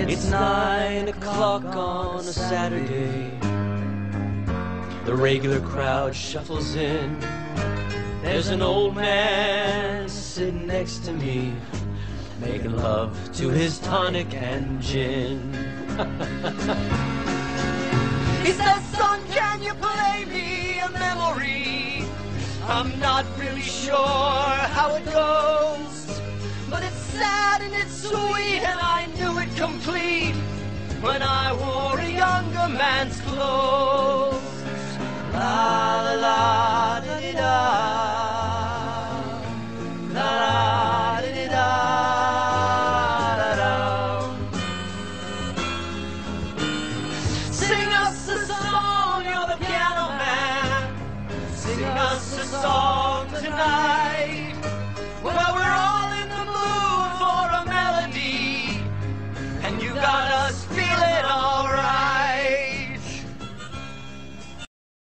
It's 9 o'clock on a Saturday. The regular crowd shuffles in. There's an old man sitting next to me, making love to his tonic and gin. He says, son, can you play me a memory? I'm not really sure how it goes, but it's sad and it's sweet, and I knew it complete when I wore a younger man's clothes. La la la da di da, la la da di da da da. Sing us a song, you're the piano man. Sing us a song tonight. Well, we're all in the mood for a melody, and you got us feeling